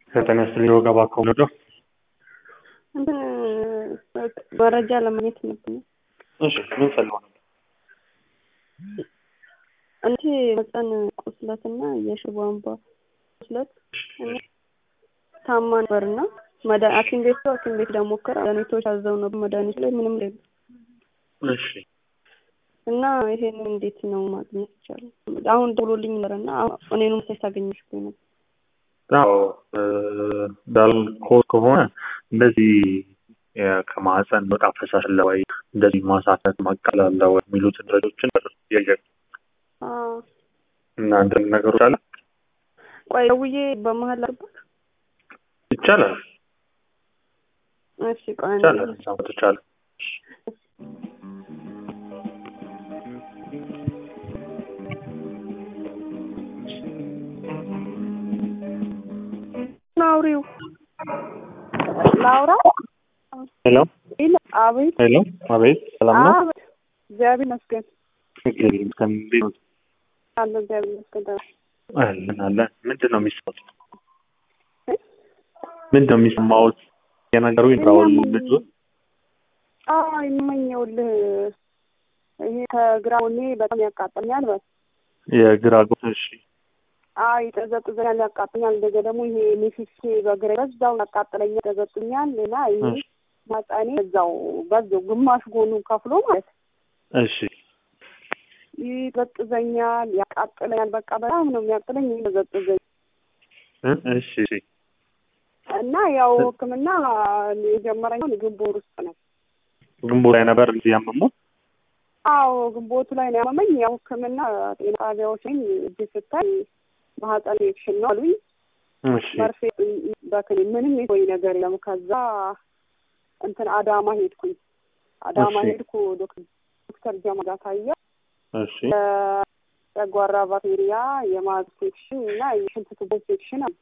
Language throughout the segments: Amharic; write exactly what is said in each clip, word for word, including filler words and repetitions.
ከተነስተን yoga ባከውነዶ እንደ መረጃ ለማግኘት ነበር። እሺ ምን ፈልገው ነበር? አንቺ መጠን ቁስለትና የሽቦ አምባ ቁስለት እና ታማ ነበርና መድኃኒት ቤት ሐኪም ቤት ደግሞ ሞከረ መድኃኒቶች አዘው ነው መድኃኒት ላይ ምንም የለም። እሺ እና ይሄን እንዴት ነው ማግኘት ይቻላል? አሁን ደውሎልኝ ነበርና እኔንም ተሳገኝሽ ነው። አዎ ዳል ኮል ከሆነ እንደዚህ ከማህፀን በጣም ፈሳሽ ለወይ እንደዚህ ማሳከክ ማቀላል ለወይ የሚሉት ድረዶችን ያየህ አዎ እና አንተ ነገሮች አለ ቆይ ደውዬ በመሃል አርባት ይቻላል። እሺ ቆይ ይቻላል ይቻላል። ናውሪው ላውራ ሄሎ አቤት ሄሎ አቤት ሰላም ነው? እግዚአብሔር ይመስገን። እግዚአብሔር ይመስገን። አለ እግዚአብሔር ይመስገን። አለን አለን። ምንድን ነው የሚሰማው? ምንድን ነው የሚሰማው? የነገሩ ይራውል ልጅ አዎ ይመኘውልህ ይሄ ከግራውኔ በጣም ያቃጥለኛል በል የግራ ጎን እሺ አይ ተዘጥዘኛል ያቃጥለኛል እንደገና ደግሞ ይሄ ሊፊክስ በግራ በዛው ያቃጥለኛል ተዘጥኛል እና ይሄ ማጣኔ በዛው በዛው ግማሽ ጎኑ ከፍሎ ማለት እሺ ይዘጥዘኛል ያቃጥለኛል በቃ በጣም ነው የሚያቃጥለኝ ይዘጥዘኝ እሺ እሺ እና ያው ህክምና የጀመረው ግንቦት ውስጥ ነው። ግንቦት ላይ ነበር እዚህ ያመመው? አዎ ግንቦት ላይ ነው ያመመኝ። ያው ህክምና ጤና ጣቢያዎች ላይ እጅ ስታይ ማህፀን ኢንፌክሽን ነው አሉኝ። እሺ መርፌ በክኒ ምንም የሆነ ነገር የለም። ከዛ እንትን አዳማ ሄድኩኝ። አዳማ ሄድኩ ዶክተር ጀማል ታያ እሺ የጨጓራ ባክቴሪያ የማህፀን ኢንፌክሽን እና የሽንት ቱቦ ኢንፌክሽን አለ።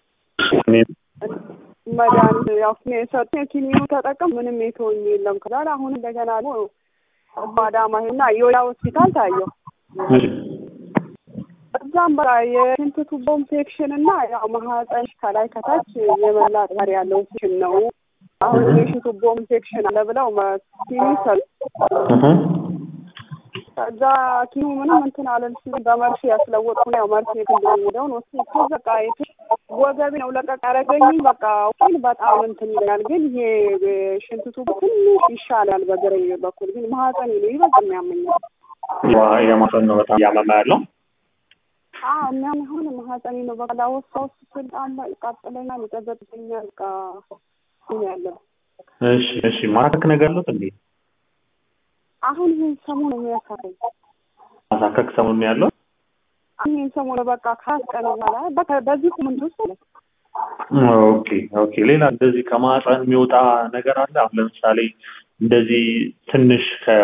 መድኃኒት ያው ሰጥተኝ ኪኒኑ ተጠቀም ምንም የተወኝ የለም። ከዛ አሁን እንደገና ነው አዳማ ሄድና ዮያ ሆስፒታል ታየው። እዛም በቃ የሽንት ቱቦ ኢንፌክሽን እና ያው ማህፀን ከላይ ከታች የመላጥ ባህሪ ያለው ኢንፌክሽን ነው። አሁን የሽንት ቱቦ ኢንፌክሽን አለ ብለው ኪኒሰል ከዛ ኪኒ ምንም እንትን አለን ሲል በመርፌ ያስለወጥኩ ነው። ያው መርፌ እንደሚወደው ነው እሱ በቃ ወገቤ ነው ለቀቅ አረገኝ። በቃ ግን በጣም እንትን ይላል። ግን ይሄ ሽንት ቱቦ ትንሽ ይሻላል በግሬ በኩል ግን ማህፀን ነው ይበልጥ የሚያመኛል። የማህፀን ነው በጣም ያመማ ያለው? አዎ እናም ሆነ ማህፀን ነው በቃ ላወሳው ስልጣን ይቃጥለኛል ይጠዘጥኛል በቃ ያለው። እሺ እሺ ማራከክ ነገር አለው እንዴ? አሁን ይሄን ሰሞኑን ነው የሚያሳከኝ። ማሳከክ ሰሞኑን ያለው? ይሄን ሰሞኑን በቃ ካስቀነ በኋላ በቃ በዚህ ኮመንት ውስጥ ነው። ኦኬ ኦኬ ሌላ እንደዚህ ከማህፀን የሚወጣ ነገር አለ? አሁን ለምሳሌ እንደዚህ ትንሽ ከ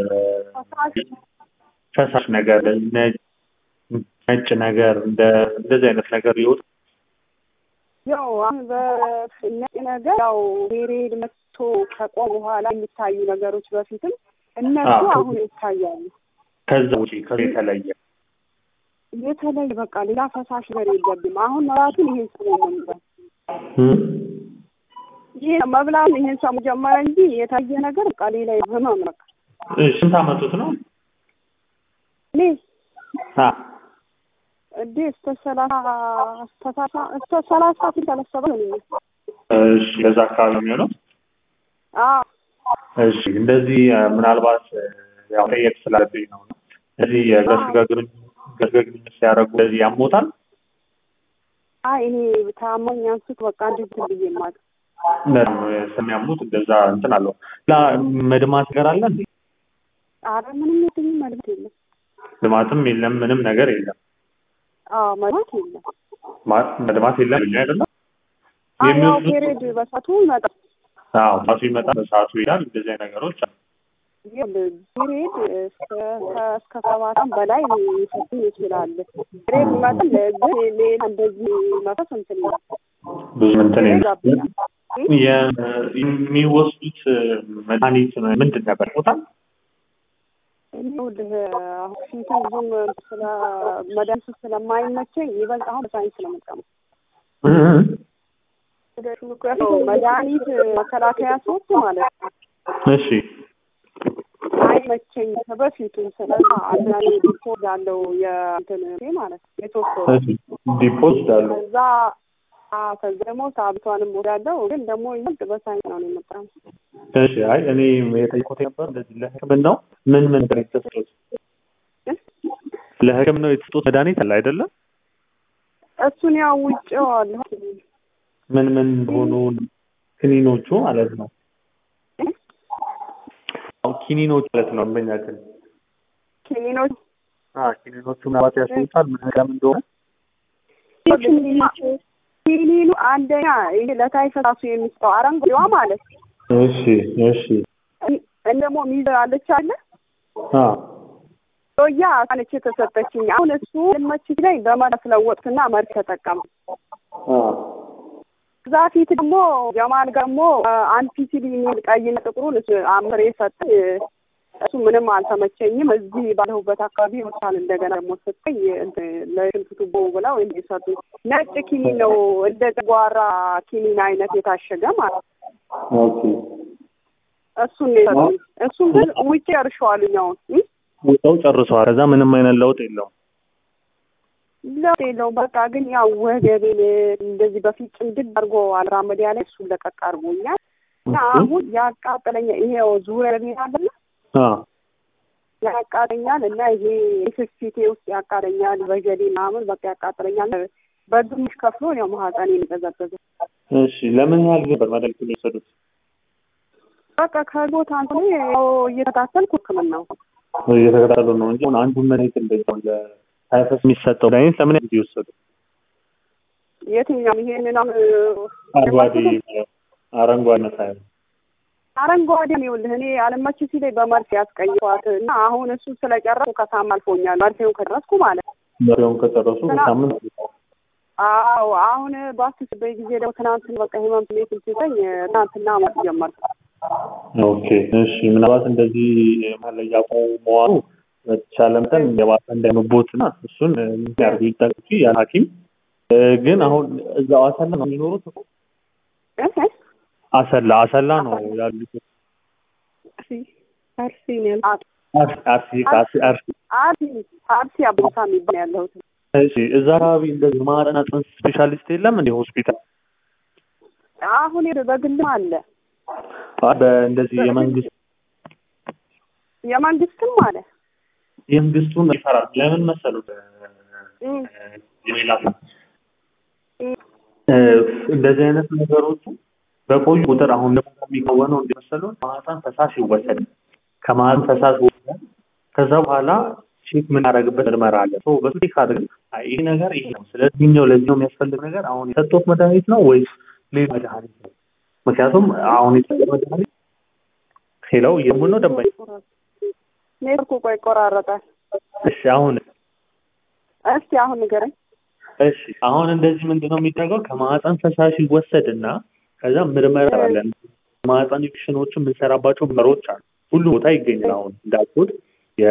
ፈሳሽ ነገር ነጭ ነገር እንደ እንደዚህ አይነት ነገር ይወጣ? ያው አሁን በነጭ ነገር ያው ፔሪድ መጥቶ ከቆመ በኋላ የሚታዩ ነገሮች በፊትም እነሱ አሁን ይታያሉ። ከዛ ውጪ ከዚህ የተለየ የተለየ በቃ ሌላ ፈሳሽ ነገር የለብም። አሁን ራሱ ይሄን ሰሞን ነው የሚባል ይሄ መብላት ይሄን ሰሞን ጀመረ እንጂ የታየ ነገር በቃ ሌላ ህመም ነው። እሺ ስንት አመቱት ነው? እኔ አ እዴ እስከ ሰላሳ እስከ ሰላሳ ተለሰበ ነው። እሺ ለዛ አካባቢ ነው የሚሆነው? አዎ እሺ እንደዚህ ምናልባት ያው ጠየቅ ስላለብኝ ነው። እዚህ የገስጋ ግንኙነት ገስጋ ሲያደርጉ እንደዚህ ያሞታል? አይ እኔ ታማኝ አንሱት በቃ እንደዚህ ብዬ ማለት ነው ሰሚያሙት እንደዛ እንትን አለው። ላ መድማት ነገር አለ እንዴ? አረ ምንም የትም መድማት የለም። መድማትም የለም ምንም ነገር የለም። አዎ መድማት የለም። መድማት የለም አይደለም? አዎ ፔሪድ በሰዓቱ ይመጣል። አዎ ባሱ ይመጣል በሰዓቱ ይላል። እንደዚህ አይነት ነገሮች አሉ። ፔሪድ እስከ እስከ ሰባትም በላይ ሊፈትን ይችላል። ፔሪድ ይመጣል ግን ሌላ እንደዚህ መፈስ እንትን ነው ብዙ እንትን ነው። የሚወስዱት መድኃኒት ምንድን ነበር ቦታ? ይኸውልህ አሁን ሲንተን ብዙም ስለ መድኃኒቱ ስለማይመቸኝ ይበልጥ አሁን በሳይንስ ስለመጣ ነው። መድኃኒት መከላከያ ሶስት ማለት ነው። እሺ አይመቸኝ በፊቱም ስለማ አንዳንዴ ዲፖዝ አለው የእንትን ማለት የሶስት ወር ዲፖዝ አለው እዛ ከዛ ደግሞ ሳብቷንም ወዳለው ግን ደግሞ ይልቅ በሳይንስ ነው የመጣው። እሺ አይ እኔ የጠየኩት ነበር እንደዚህ ለሕክምናው ምን ምን ተሰጥቶት ለሕክምናው የተሰጡት መድኃኒት አለ አይደለም? እሱን ያው ውጭው አለ ምን ምን ሆኖ ክኒኖቹ ማለት ነው። አው ክኒኖቹ ማለት ነው በእኛችን ክኒኖቹ አዎ ክኒኖቹ ማለት ያስፈልጋል ምን ለምን እንደሆነ ክኒኑ አንደኛ ይሄ ለታይፈሳሱ የሚስጠው አረንጓዴዋ ማለት እሺ እሺ እንደሞ ሚዘ አለች አለ አዎ ሶያ አካነች ተሰጠችኝ። አሁን እሱ ለማች ላይ በማስለወጥና መርክ ተጠቀም አዎ ዛፊት ደግሞ ጀማል ደግሞ አንፒሲሊን ቀይና ጥቁሩን አምሬ ሰጠ። እሱ ምንም አልተመቸኝም። እዚህ ባለሁበት አካባቢ ወጣን እንደገና ደግሞ ሰጠኝ ለሽንት ቱቦ ብለው እንዲሰጡ ነጭ ኪኒን ነው እንደ ጨጓራ ኪኒን አይነት የታሸገ ማለት ኦኬ እሱን ነው እሱን ግን ውጪ ያርሻዋልኛው ወጣው ጨርሷል። ከዛ ምንም አይነት ለውጥ የለውም ለውጥ የለውም። በቃ ግን ያው ወገቤን እንደዚህ በፊት ጭምድድ አድርጎ አልራመድ ያለ እሱን ለቀቅ አድርጎኛል። እና አሁን ያቃጠለኛ ይሄው ዙሪያ ያለና አዎ ያቃጠለኛል እና ይሄ ኢፌክቲቭ ውስጥ ያቃጠለኛል በጀዴ ምናምን በቃ ያቃጠለኛል። በግምሽ ከፍሎ ነው ማህፀኔን ተዘበዘ። እሺ ለምን ያህል ጊዜ በመድኃኒት የወሰዱት? በቃ ከቦታ አንተ ነው እየተከታተልኩ ህክምናው እየተከታተሉ ነው እንጂ አንዱን መድኃኒት እንደዚህ ታይፈስ የሚሰጠው መድኃኒት ለምን ያህል ጊዜ ወሰዱ? የትኛው ይሄንን አረንጓዴ አረንጓዴ መሳይ አረንጓዴ ነው ይኸውልህ እኔ አለማች ሲለኝ በመርፌ ያስቀይሯት እና አሁን እሱ ስለጨረሱ ከሳምንት አልፎኛል። መርፌውን ከደረስኩ ማለት መርፌውን ከጨረሱ ከሳምንት አዎ አሁን ባክስ በጊዜ ደግሞ ትናንት በቃ ህመም ስሜት ሲሰኝ ትናንትና ማለት ጀመርኩ። ኦኬ እሺ ምናልባት እንደዚህ ማለት ያቆመው በተቻለ መጠን የባሰ እንዳይመቦትና እሱን ያርግ ይጠቅቂ ያ ሐኪም ግን አሁን እዛው አሰላ ነው የሚኖሩት እኮ እህ አሰላ አሰላ ነው ያሉት። እሺ አርሲ ነው አርሲ አርሲ አርሲ አርሲ አርሲ አቦታ የሚባል ያለው እሺ እዛ አካባቢ እንደዚህ ማህፀንና ጽንስ ስፔሻሊስት የለም እንደ ሆስፒታል? አሁን በግል አለ በእንደዚህ የመንግስት የመንግስትም አለ የመንግስቱን ይፈራል። ለምን መሰሉት የሚላስ እንደዚህ አይነት ነገሮች በቆዩ ቁጥር አሁን ደግሞ የሚከወነው እንደመሰለው ማህፀን ፈሳሽ ይወሰድ ከማህፀን ፈሳሽ ወሰድ ከዛ በኋላ ቼክ ምን አደረግበት ምርመራ አለ ሶ በሱ ቼክ አድርገን ይሄ ነገር ይሄ ነው ስለዚህ ነው ለዚህ ነው የሚያስፈልግ ነገር አሁን የሰጡት መድኃኒት ነው ወይስ ሌላ መድኃኒት ነው? ምክንያቱም አሁን የሰጡት መድኃኒት ሄሎ የሙሉ ነው ደምባይ ኔርኩ ቆይ ቆራረጣል። እሺ አሁን እስቲ አሁን ንገረኝ። እሺ አሁን እንደዚህ ምንድነው የሚደረገው ከማህፀን ፈሳሽ ይወሰድና ከዛ ምርመራ አለ ማህፀን ኢንፌክሽኖችን የምንሰራባቸው ምርመሮች አሉ ሁሉ ቦታ ይገኛል። አሁን እንዳልኩት የ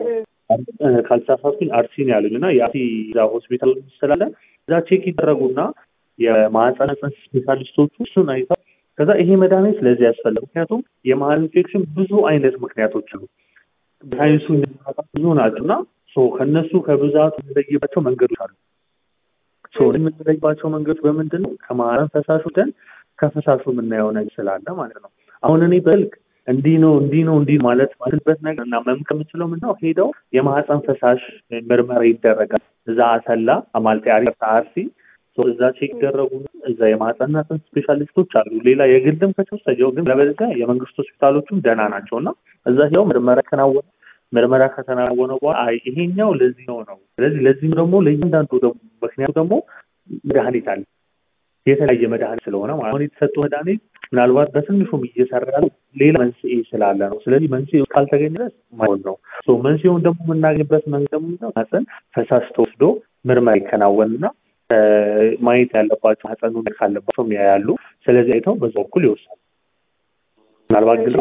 ካልሳፋቱን አርሲን ያሉና የአርሲ ዛ ሆስፒታል ስላለ እዛ ቼክ ይደረጉና የማህፀን ጽንስ ስፔሻሊስቶቹ እሱን አይተው ከዛ ይሄ መድኃኒት ለዚህ ያስፈልጋል። ምክንያቱም የማህፀን ኢንፌክሽን ብዙ አይነት ምክንያቶች አሉ ሳይንሱ ብዙ ናቸውና ሶ ከነሱ ከብዛቱ የምንለይባቸው መንገዶች አሉ። ሶ የምንለይባቸው መንገዶች በምንድን ነው? ከማህፀን ፈሳሹ ደን ከፈሳሹ የምናየው ነገር ስላለ ማለት ነው። አሁን እኔ በልክ እንዲህ ነው እንዲህ ነው እንዲህ ማለት ማለትበት ነገር እና መምከር የምችለው ምንድነው ሄደው የማህፀን ፈሳሽ ምርመራ ይደረጋል። እዛ አሰላ አማልጤ አሪፍ አርሲ ሶ እዛ ቼክ ይደረጉ እዛ የማህፀንና ጽንስ ስፔሻሊስቶች አሉ። ሌላ የግልም ከተወሰደው ግን ለበለዚያ የመንግስት ሆስፒታሎችም ደህና ናቸውና እዛ ያው ምርመራ ከናወነ ምርመራ ከተናወነ በኋላ አይ ይሄኛው ለዚህ ነው ነው ስለዚህ ለዚህ ደግሞ ለእያንዳንዱ ደግሞ ምክንያቱ ደግሞ መድኃኒት አለ የተለያየ መድኃኒት ስለሆነ ማለት ነው። የተሰጠው መድኃኒት ምናልባት በትንሹም እየሰራ ሌላ መንስኤ ስላለ ነው። ስለዚህ መንስኤው ካልተገኘ ድረስ ማይሆን ነው። ሶ መንስኤውን ደግሞ የምናገኝበት መንገድ ደግሞ ነው ማህፀን ፈሳሽ ተወስዶ ምርመራ ይከናወንና ማየት ያለባቸው ማህፀኑ ካለባቸው ያያሉ። ስለዚህ አይተው በዛው በኩል ይወስዳሉ። ምናልባት ግን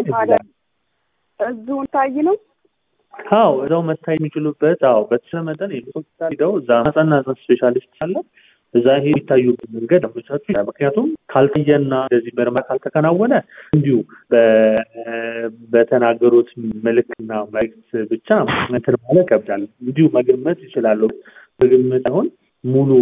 እዚሁ ታይ ነው አዎ እዛው መታይ የሚችሉበት አዎ በተሰለ መጠን የሆስፒታል ሄደው እዛ ማህፀንና ጽንስ ስፔሻሊስት አለ እዛ ይሄ የሚታዩ መንገድ አመቻቹ። ምክንያቱም ካልታየና እንደዚህ ምርመራ ካልተከናወነ እንዲሁ በተናገሩት መልክና መልእክት ብቻ እንትን ማለት ይከብዳል። እንዲሁ መገመት ይችላሉ። በግምት አሁን ሙሉ